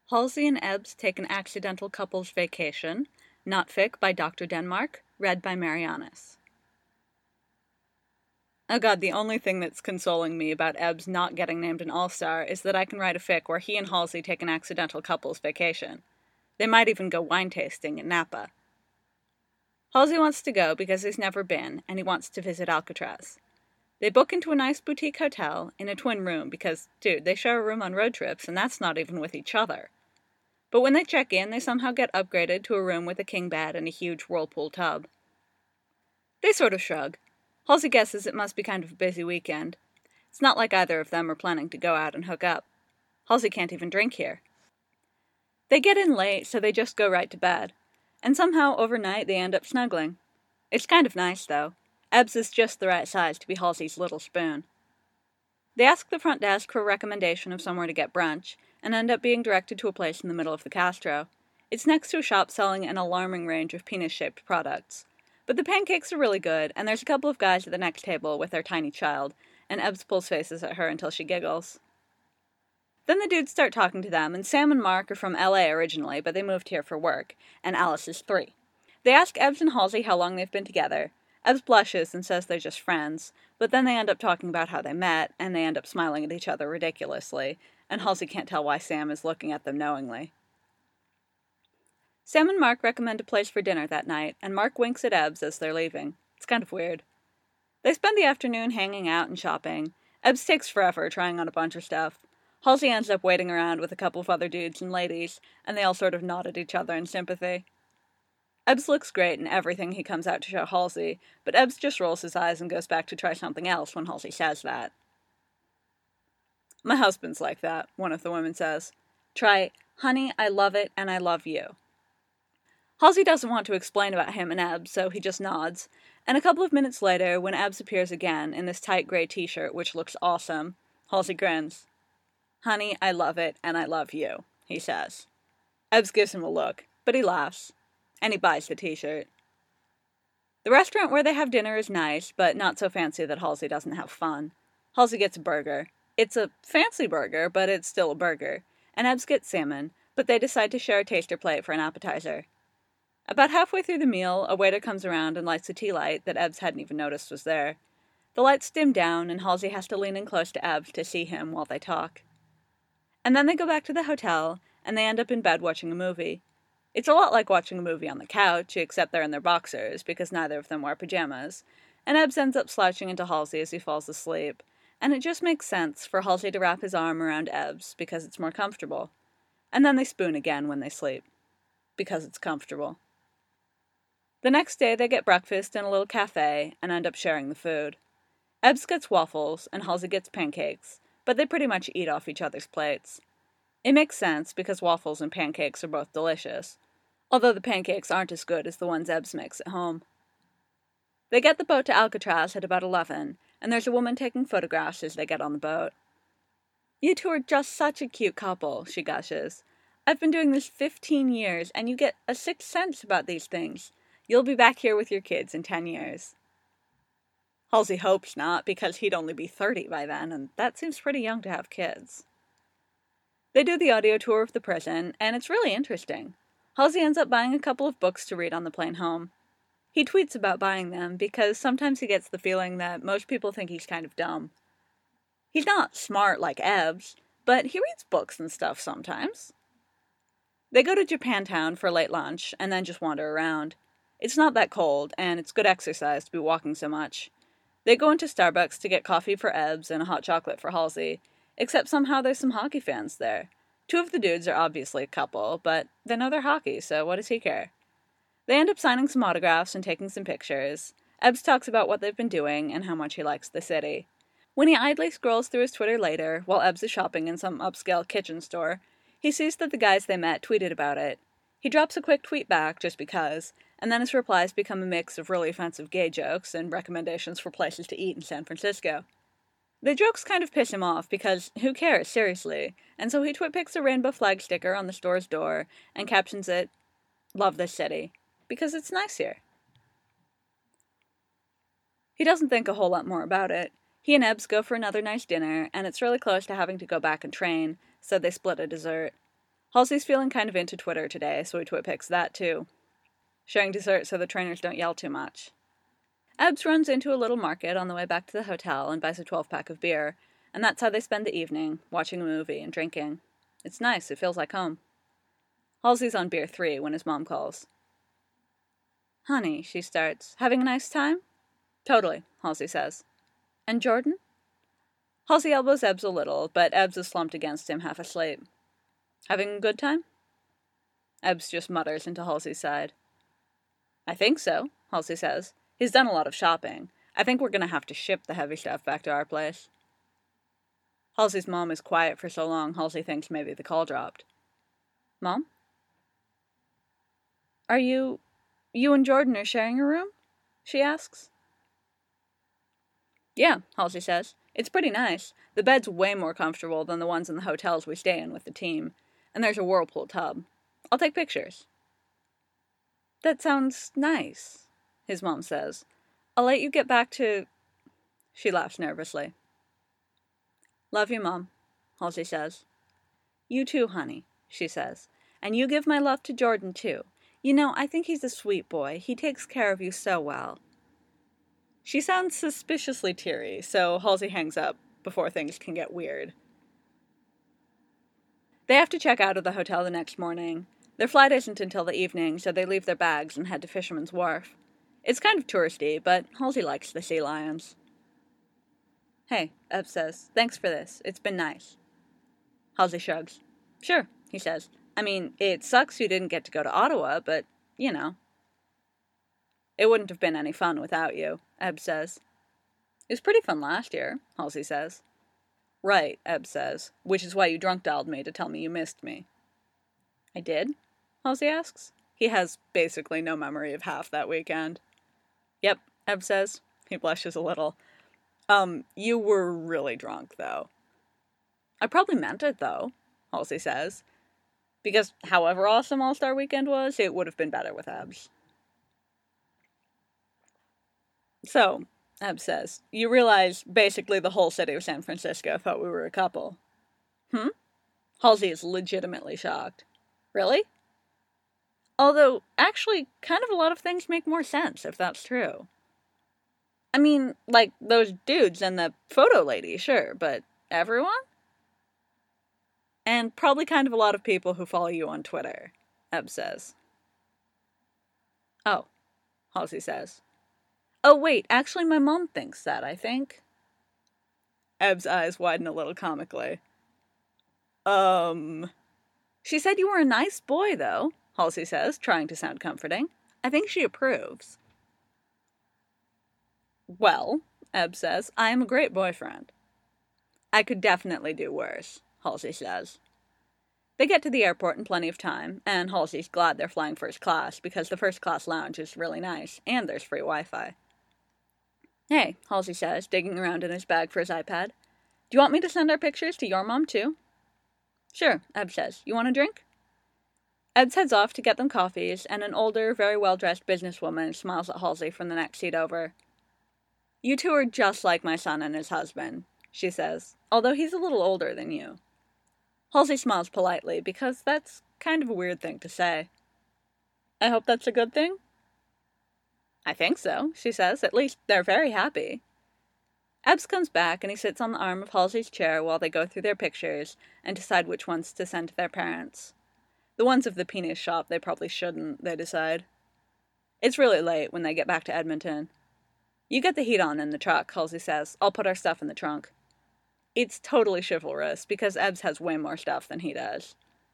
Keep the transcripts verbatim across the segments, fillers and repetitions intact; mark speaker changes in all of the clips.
Speaker 1: Halsey and Ebbs Take an Accidental Couples Vacation, not fic by Doctor Denmark, read by Marianas. Oh god, the only thing that's consoling me about Ebbs not getting named an all-star is that I can write a fic where he and Halsey take an accidental couples vacation. They might even go wine tasting in Napa. Halsey wants to go because he's never been, and he wants to visit Alcatraz. They book into a nice boutique hotel in a twin room because, dude, they share a room on road trips, and that's not even with each other. But when they check in, they somehow get upgraded to a room with a king bed and a huge whirlpool tub. They sort of shrug. Halsey guesses it must be kind of a busy weekend. It's not like either of them are planning to go out and hook up. Halsey can't even drink here. They get in late, so they just go right to bed. And somehow, overnight, they end up snuggling. It's kind of nice, though. Ebbs is just the right size to be Halsey's little spoon. They ask the front desk for a recommendation of somewhere to get brunch, and end up being directed to a place in the middle of the Castro. It's next to a shop selling an alarming range of penis-shaped products. But the pancakes are really good, and there's a couple of guys at the next table with their tiny child, and Ebbs pulls faces at her until she giggles. Then the dudes start talking to them, and Sam and Mark are from L A originally, but they moved here for work, and Alice is three. They ask Ebbs and Halsey how long they've been together. Ebbs blushes and says they're just friends, but then they end up talking about how they met, and they end up smiling at each other ridiculously, and Halsey can't tell why Sam is looking at them knowingly. Sam and Mark recommend a place for dinner that night, and Mark winks at Ebbs as they're leaving. It's kind of weird. They spend the afternoon hanging out and shopping. Ebbs takes forever trying on a bunch of stuff. Halsey ends up waiting around with a couple of other dudes and ladies, and they all sort of nod at each other in sympathy. Ebbs looks great in everything he comes out to show Halsey, but Ebbs just rolls his eyes and goes back to try something else when Halsey says that. My husband's like that, one of the women says. Try, honey, I love it and I love you. Halsey doesn't want to explain about him and Ebbs, so he just nods, and a couple of minutes later, when Ebbs appears again in this tight gray t-shirt which looks awesome, Halsey grins. Honey, I love it and I love you, he says. Ebbs gives him a look, but he laughs. And he buys the t-shirt. The restaurant where they have dinner is nice, but not so fancy that Halsey doesn't have fun. Halsey gets a burger. It's a fancy burger, but it's still a burger. And Ebbs gets salmon, but they decide to share a taster plate for an appetizer. About halfway through the meal, a waiter comes around and lights a tea light that Ebbs hadn't even noticed was there. The lights dim down, and Halsey has to lean in close to Ebbs to see him while they talk. And then they go back to the hotel, and they end up in bed watching a movie. It's a lot like watching a movie on the couch, except they're in their boxers, because neither of them wear pajamas, and Ebbs ends up slouching into Halsey as he falls asleep, and it just makes sense for Halsey to wrap his arm around Ebbs, because it's more comfortable. And then they spoon again when they sleep, because it's comfortable. The next day they get breakfast in a little cafe, and end up sharing the food. Ebbs gets waffles, and Halsey gets pancakes, but they pretty much eat off each other's plates. It makes sense, because waffles and pancakes are both delicious. Although the pancakes aren't as good as the ones Ebbs makes at home. They get the boat to Alcatraz at about eleven, and there's a woman taking photographs as they get on the boat. You two are just such a cute couple, she gushes. I've been doing this fifteen years, and you get a sixth sense about these things. You'll be back here with your kids in ten years. Halsey hopes not, because he'd only be thirty by then, and that seems pretty young to have kids. They do the audio tour of the prison, and it's really interesting. Halsey ends up buying a couple of books to read on the plane home. He tweets about buying them because sometimes he gets the feeling that most people think he's kind of dumb. He's not smart like Ebbs, but he reads books and stuff sometimes. They go to Japantown for late lunch and then just wander around. It's not that cold, and it's good exercise to be walking so much. They go into Starbucks to get coffee for Ebbs and a hot chocolate for Halsey, except somehow there's some hockey fans there. Two of the dudes are obviously a couple, but they know they're hockey, so what does he care? They end up signing some autographs and taking some pictures. Ebbs talks about what they've been doing and how much he likes the city. When he idly scrolls through his Twitter later, while Ebbs is shopping in some upscale kitchen store, he sees that the guys they met tweeted about it. He drops a quick tweet back, just because, and then his replies become a mix of really offensive gay jokes and recommendations for places to eat in San Francisco. The jokes kind of piss him off, because who cares, seriously, and so he twit-picks a rainbow flag sticker on the store's door, and captions it, "Love this city," because it's nice here. He doesn't think a whole lot more about it. He and Ebbs go for another nice dinner, and it's really close to having to go back and train, so they split a dessert. Halsey's feeling kind of into Twitter today, so he twitpics that too. Sharing dessert so the trainers don't yell too much. Ebbs runs into a little market on the way back to the hotel and buys a twelve-pack of beer, and that's how they spend the evening, watching a movie and drinking. It's nice, it feels like home. Halsey's on beer three when his mom calls. "Honey," she starts, "having a nice time?" "Totally," Halsey says. "And Jordan?" Halsey elbows Ebbs a little, but Ebbs is slumped against him, half asleep. "Having a good time?" Ebbs just mutters into Halsey's side. "I think so," Halsey says. "He's done a lot of shopping. I think we're gonna have to ship the heavy stuff back to our place." Halsey's mom is quiet for so long, Halsey thinks maybe the call dropped. "Mom? Are you... you and Jordan are sharing a room?" she asks. "Yeah," Halsey says. "It's pretty nice. The bed's way more comfortable than the ones in the hotels we stay in with the team. And there's a whirlpool tub. I'll take pictures." "That sounds nice," his mom says. "I'll let you get back to..." She laughs nervously. "Love you, Mom," Halsey says. "You too, honey," she says. "And you give my love to Jordan, too. You know, I think he's a sweet boy. He takes care of you so well." She sounds suspiciously teary, so Halsey hangs up before things can get weird. They have to check out of the hotel the next morning. Their flight isn't until the evening, so they leave their bags and head to Fisherman's Wharf. It's kind of touristy, but Halsey likes the sea lions. "Hey," Ebbs says, "thanks for this. It's been nice." Halsey shrugs. "Sure," he says. "I mean, it sucks you didn't get to go to Ottawa, but, you know." "It wouldn't have been any fun without you," Ebbs says. "It was pretty fun last year," Halsey says. "Right," Ebbs says, "which is why you drunk-dialed me to tell me you missed me." "I did?" Halsey asks. He has basically no memory of half that weekend. "Yep," Ebbs says. He blushes a little. Um, you were really drunk, though." "I probably meant it, though," Halsey says. Because however awesome All-Star Weekend was, it would have been better with Ebbs. "So," Ebbs says, "you realize basically the whole city of San Francisco thought we were a couple." "Hmm?" Halsey is legitimately shocked. "Really?" Although, actually, kind of a lot of things make more sense if that's true. I mean, like, those dudes and the photo lady, sure, but everyone? "And probably kind of a lot of people who follow you on Twitter," Ebbs says. "Oh," Halsey says. "Oh, wait, actually my mom thinks that, I think." Ebbs' eyes widen a little comically. Um... "She said you were a nice boy, though," Halsey says, trying to sound comforting. "I think she approves." "Well," Ebbs says, "I am a great boyfriend." "I could definitely do worse," Halsey says. They get to the airport in plenty of time, and Halsey's glad they're flying first class because the first class lounge is really nice, and there's free Wi-Fi. "Hey," Halsey says, digging around in his bag for his iPad. "Do you want me to send our pictures to your mom, too?" "Sure," Ebbs says. "You want a drink?" Ebbs heads off to get them coffees, and an older, very well-dressed businesswoman smiles at Halsey from the next seat over. "You two are just like my son and his husband," she says, "although he's a little older than you." Halsey smiles politely, because that's kind of a weird thing to say. "I hope that's a good thing?" "I think so," she says. "At least they're very happy." Ebbs comes back, and he sits on the arm of Halsey's chair while they go through their pictures and decide which ones to send to their parents. The ones of the penis shop they probably shouldn't, they decide. It's really late when they get back to Edmonton. "You get the heat on in the truck," Halsey says. "I'll put our stuff in the trunk." It's totally chivalrous, because Ebbs has way more stuff than he does.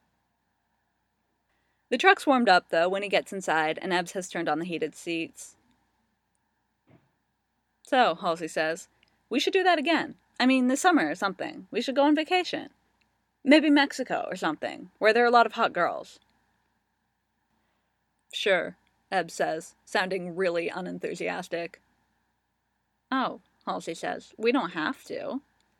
Speaker 1: The truck's warmed up, though, when he gets inside, and Ebbs has turned on the heated seats. "So," Halsey says, "we should do that again. I mean, this summer or something. We should go on vacation. Maybe Mexico or something, where there are a lot of hot girls." "Sure," Ebbs says, sounding really unenthusiastic. "Oh," Halsey says, "we don't have to."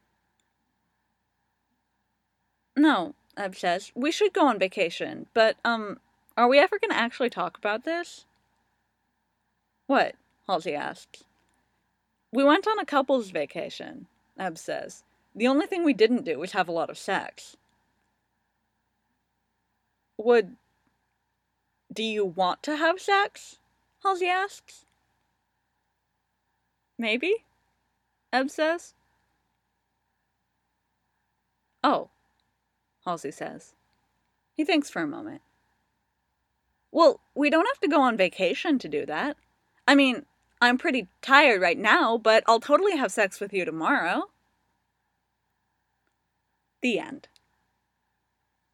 Speaker 1: "No," Ebbs says, "we should go on vacation, but, um, are we ever gonna actually talk about this?" "What?" Halsey asks. "We went on a couple's vacation," Ebbs says. "The only thing we didn't do was have a lot of sex." Would... Do you want to have sex? Halsey asks. Maybe, Eb says. Oh, Halsey says. He thinks for a moment. Well, we don't have to go on vacation to do that. I mean, I'm pretty tired right now, but I'll totally have sex with you tomorrow. The end.